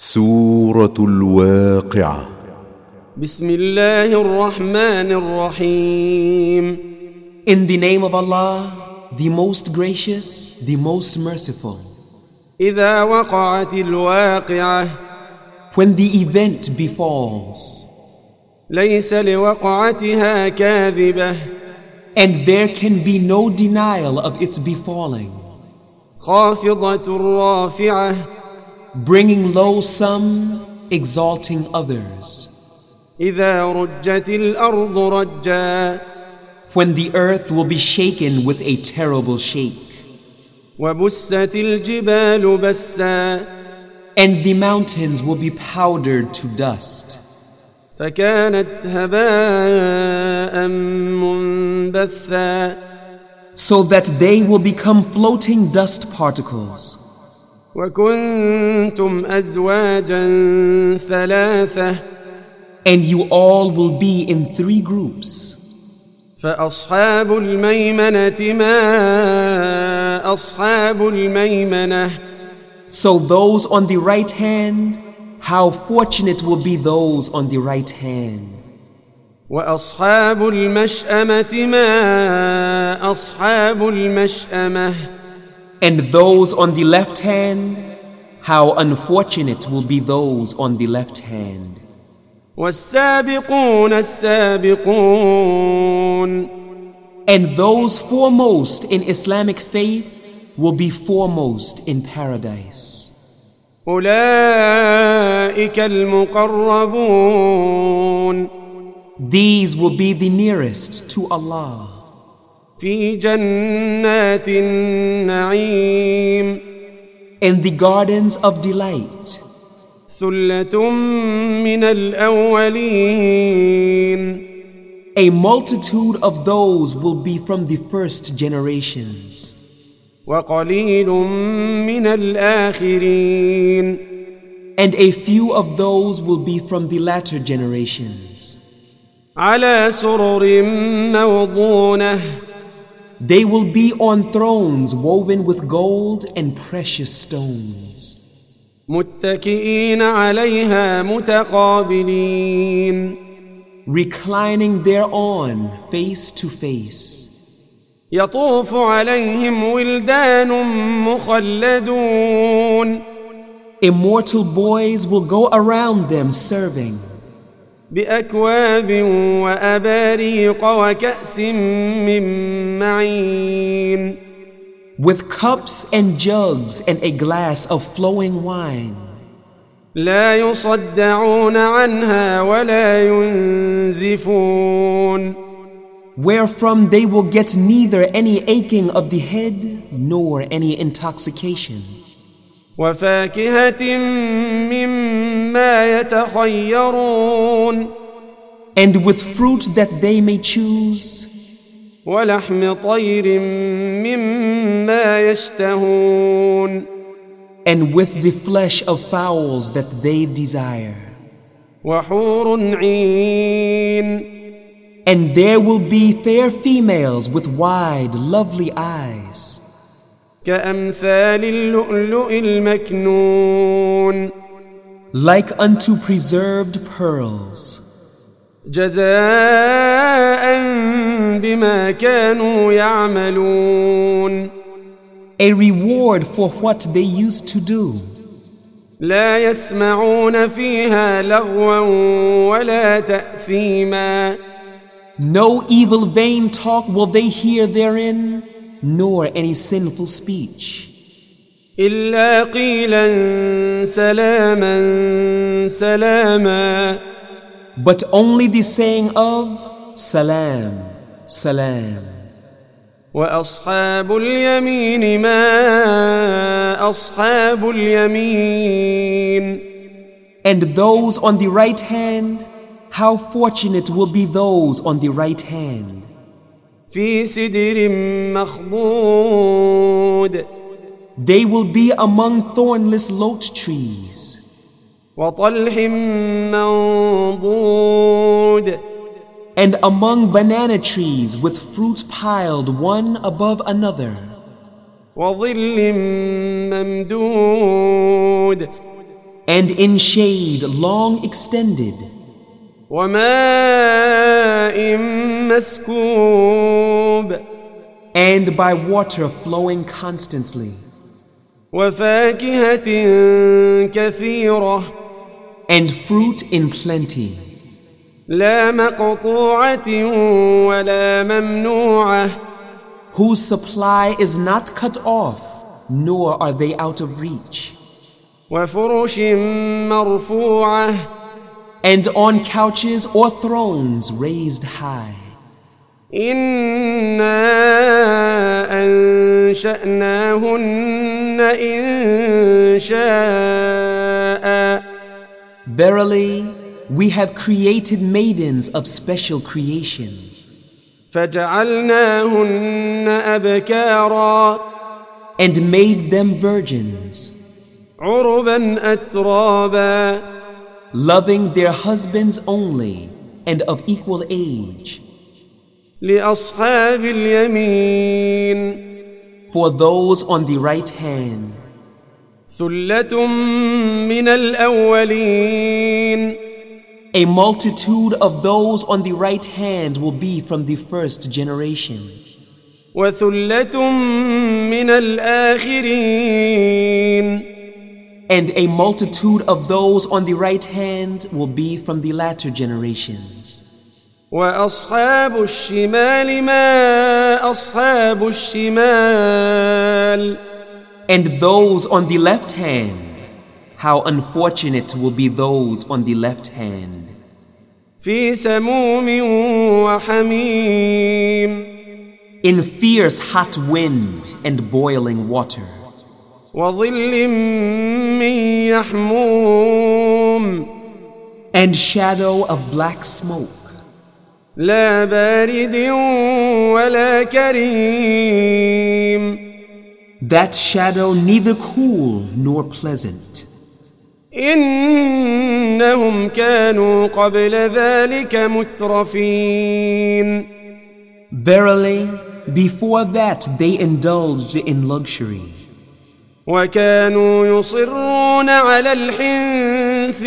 سورة الواقعة. بسم الله الرحمن الرحيم. In the name of Allah, the most gracious, the most merciful. إذا وقعت الواقعة. When the event befalls. ليس لوقعتها كاذبة. And there can be no denial of its befalling. خافضة رافعة. Bringing low some, exalting others. إذا رجت الأرض رجا. When the earth will be shaken with a terrible shake. وبست الجبال بسا. And the mountains will be powdered to dust. فكانت هباء منبثا. So that they will become floating dust particles. وكنتم أزواجا ثلاثة. And you all will be in 3 groups. فأصحاب الميمنة ما أصحاب الميمنة. So those on the right hand, how fortunate will be those on the right hand. وأصحاب المشأمة ما أصحاب المشأمة. And those on the left hand, how unfortunate will be those on the left hand. والسابقون السابقون. And those foremost in Islamic faith will be foremost in paradise. أولئك المقربون. These will be the nearest to Allah. في جنات النعيم. In the gardens of delight. ثلة من الأولين. A multitude of those will be from the first generations. وقليل من الآخرين. And a few of those will be from the latter generations. على سرر موضونة. They will be on thrones woven with gold and precious stones. متكئين عليها متقابلين. Reclining thereon face to face. يطوف عليهم ولدان مخلدون. Immortal boys will go around them serving. بأكواب وأباريق وكأس من معين. With cups and jugs and a glass of flowing wine. لا يصدعون عنها ولا ينزفون. Wherefrom they will get neither any aching of the head nor any intoxication. وفاكهة مما يتخيرون. And with fruit that they may choose. ولحم طير مما يشتهون. And with the flesh of fowls that they desire. وحور عين. And there will be fair females with wide, lovely eyes. كأمثال اللؤلؤ المكنون. Like unto preserved pearls. جزاء بما كانوا يعملون. A reward for what they used to do. لا يسمعون فيها لغوا ولا تأثيما. No evil vain talk will they hear therein, nor any sinful speech. إلا قيلا سلاما سلاما. But only the saying of Salam, Salam. وأصحاب اليمين ما أصحاب اليمين. And those on the right hand, how fortunate will be those on the right hand. في سدر مخضود. They will be among thornless lote trees. وطلح منضود. And among banana trees with fruits piled one above another. وظل ممدود. and in shade long extended, وماء مسكوب and by water flowing constantly, وفاكهة كثيرة and fruit in plenty, لا مقطوعة ولا ممنوعة whose supply is not cut off, nor are they out of reach, وفرش مرفوعة and on couches or thrones raised high. إنا أنشأناهن إنشاء Verily, we have created maidens of special creation, فجعلناهن أبكارا and made them virgins, عربا أترابا loving their husbands only and of equal age, لأصحاب اليمين for those on the right hand, ثلة من الأولين a multitude of those on the right hand will be from the first generation, وثلة من الآخرين and a multitude of those on the right hand will be from the latter generations. وأصحاب الشمال ما أصحاب الشمال And those on the left hand, how unfortunate will be those on the left hand. في سموم وحميم In fierce hot wind and boiling water, وظل من يحموم and shadow of black smoke, لا بارد ولا كريم that shadow neither cool nor pleasant. إنهم كانوا قبل ذلك مترفين Verily, before that they indulged in luxury, وكانوا يصرون على الحنث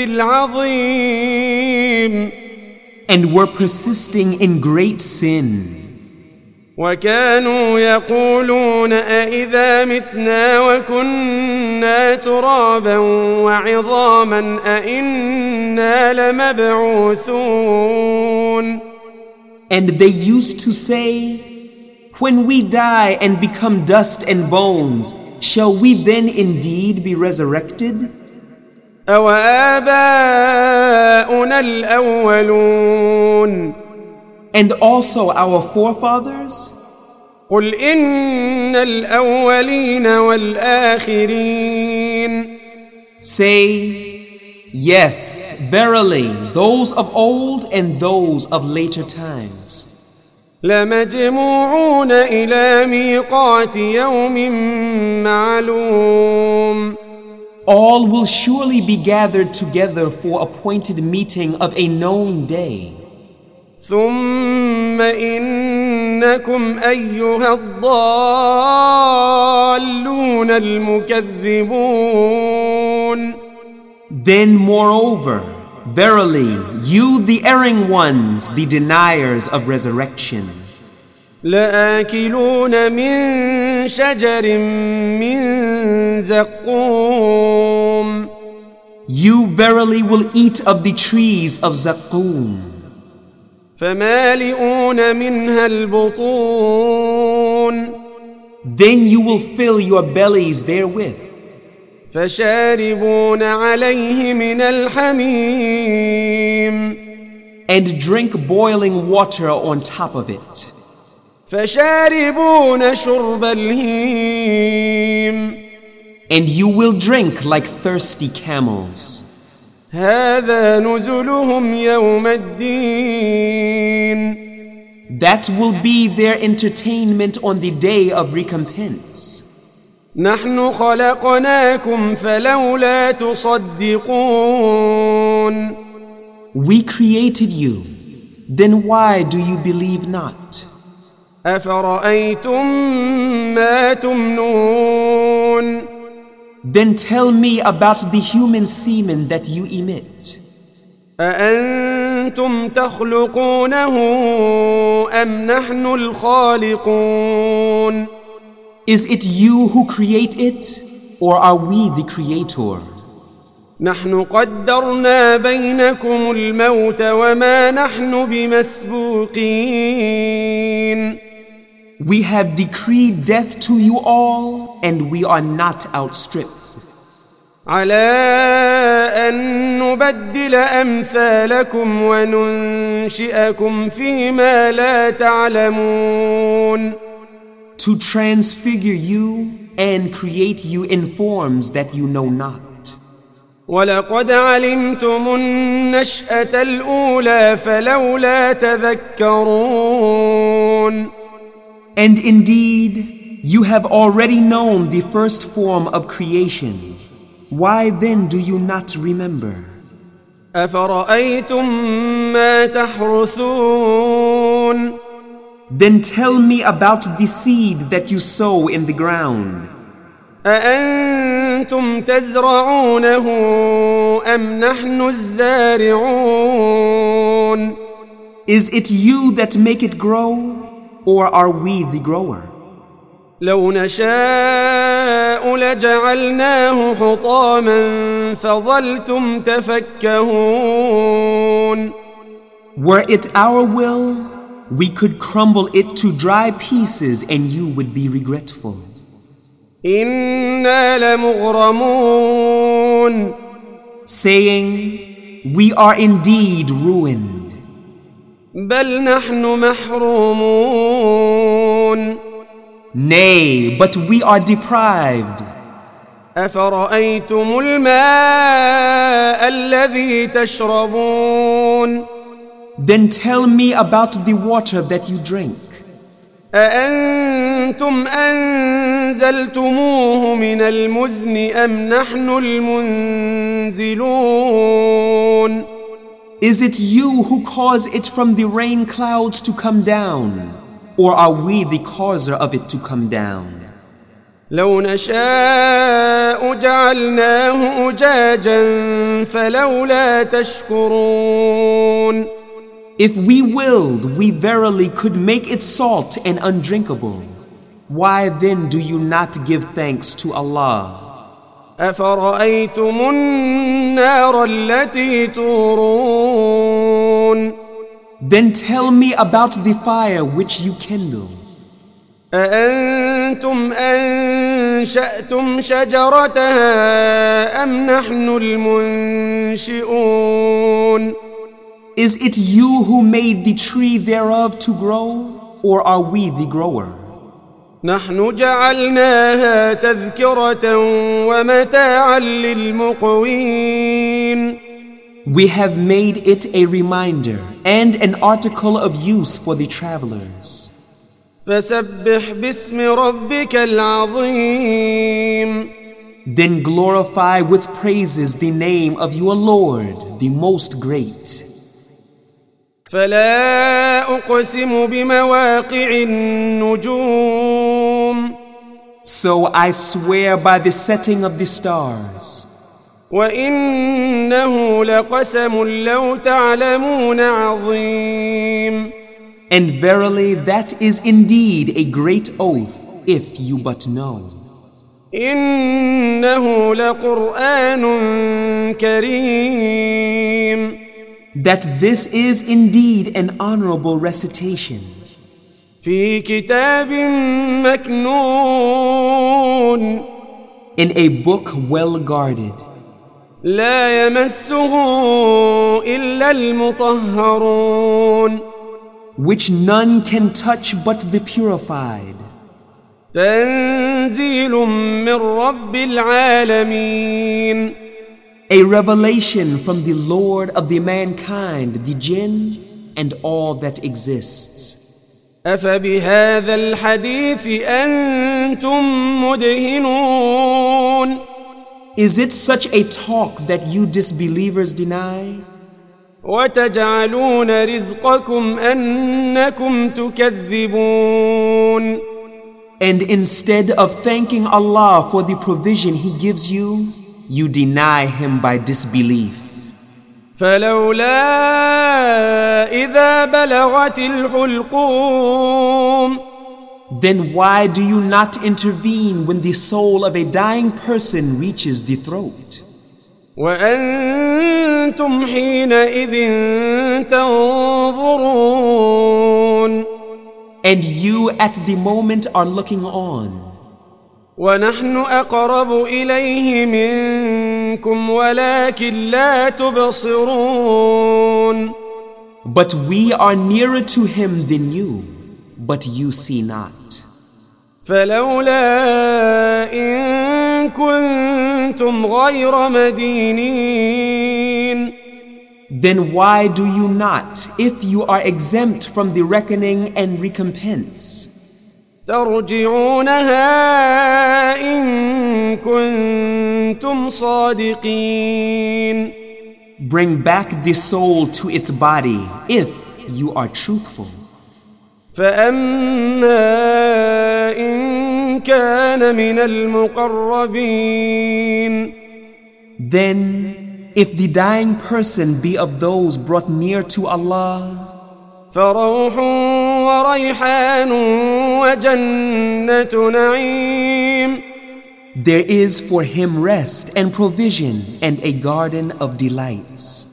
العظيم and were persisting in great sin, وكانوا يقولون أإذا متنا وكنا ترابا وعظاما أإنا لمبعوثون. and they used to say, when we die and become dust and bones, shall we then indeed be resurrected? أوآباؤنا الأولون And also our forefathers? قل إن الأولين والآخرين Say, yes, verily, those of old and those of later times. لمجموعون إلى ميقات يوم معلوم. All will surely be gathered together for appointed meeting of a known day. ثم إنكم أيها الضالون المكذبون. Then moreover, verily, you the erring ones, the deniers of resurrection, لآكلون من شجر من زقوم. you verily will eat of the trees of Zaqqum, فمالئون منها البطون. then you will fill your bellies therewith, فشاربون عليه من الحميم. and drink boiling water on top of it, فشاربون شرب الهيم. and you will drink like thirsty camels. هذا نزلهم يوم الدين. That will be their entertainment on the day of recompense. نحن خلقناكم فلولا تصدقون. We created you, then why do you believe not? أفرأيتم ما تمنون. Then tell me about the human semen that you emit. أأنتم تخلقونه أم نحن الخالقون Is it you who create it, or are we the creator? نحن قدرنا بينكم الموت وما نحن بمسبوقين We have decreed death to you all, and we are not outstripped. على أن نبدل أمثالكم وننشئكم فيما لا تعلمون To transfigure you and create you in forms that you know not. ولقد علمتم النشأة الأولى فلولا تذكرون And indeed, you have already known the first form of creation. Why then do you not remember? أفرأيتم ما تحرثون Then tell me about the seed that you sow in the ground. أأنتم تزرعونه أم نحن الزارعون Is it you that make it grow, or are we the grower? لو نشاء لجعلناه حطاما فظلتم تفكهون Were it our will, we could crumble it to dry pieces and you would be regretful. إنا لمغرمون Saying, we are indeed ruined. بل نحن محرومون Nay, but we are deprived. أفرأيتم الماء الذي تشربون Then tell me about the water that you drink. أأنتم أنزلتموه من المزن أم نحن المنزلون Is it you who cause it from the rain clouds to come down, or are we the causer of it to come down? لو نشاء جعلناه أجاجا فلولا تشكرون If we willed, we verily could make it salt and undrinkable. Why then do you not give thanks to Allah? أفرأيتم النار التي تورون Then tell me about the fire which you kindle. أأنتم أنشأتم شجرتها أم نحن المنشئون Is it you who made the tree thereof to grow, or are we the grower? نحن جعلناها تذكرة ومتاعا للمقوين We have made it a reminder and an article of use for the travelers. فسبح باسم ربك العظيم Then glorify with praises the name of your Lord, the most great. فلا أقسم بمواقع النجوم So I swear by the setting of the stars. وإنه لقسم لو تعلمون عظيم And verily that is indeed a great oath, if you but know. إنه لقرآن كريم That this is indeed an honorable recitation. في كتاب مكنون In a book well guarded. لا يمسه إلا المطهرون Which none can touch but the purified. تنزيل من رب العالمين A revelation from the Lord of the mankind, the jinn, and all that exists. أفبهذا الحديث أنتم مدهنون Is it such a talk that you disbelievers deny? وتجعلون رزقكم أنكم تكذبون And instead of thanking Allah for the provision He gives you, you deny Him by disbelief. فلولا إذا بلغت الحلقوم Then why do you not intervene when the soul of a dying person reaches the throat? وأنتم حينئذ تنظرون And you at the moment are looking on. ونحن أقرب إليه منكم ولكن لا تبصرون But we are nearer to Him than you, but you see not. فلولا إن كنتم غير مدينين Then why do you not, if you are exempt from the reckoning and recompense, ترجعونها إن كنتم صادقين bring back the soul to its body if you are truthful? فأما إن كان من المقربين Then, if the dying person be of those brought near to Allah, فروح وريحان وجنة نعيم there is for him rest and provision and a garden of delights.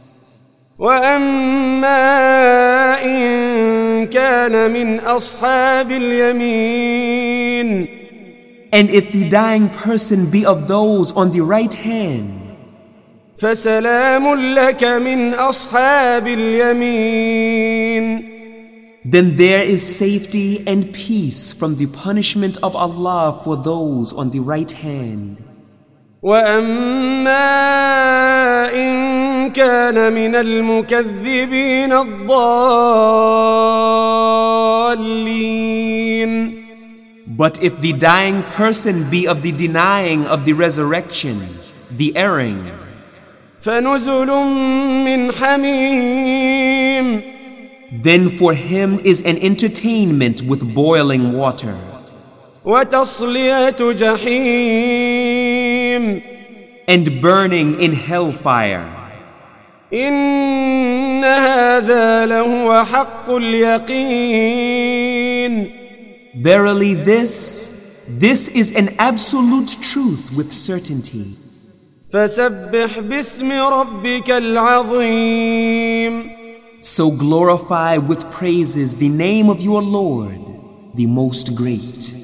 وأما إن كان من أصحاب اليمين And if the dying person be of those on the right hand, فسلام لك من أصحاب اليمين then there is safety and peace from the punishment of Allah for those on the right hand. وأما إن كان من المكذبين الضالين But if the dying person be of the denying of the resurrection, the erring, فنزل من حميم then for him is an entertainment with boiling water, وتصلية جحيم and burning in hellfire. إن هذا لهو حق اليقين Verily this is an absolute truth with certainty. فسبح باسم ربك العظيم So glorify with praises the name of your Lord, the most great.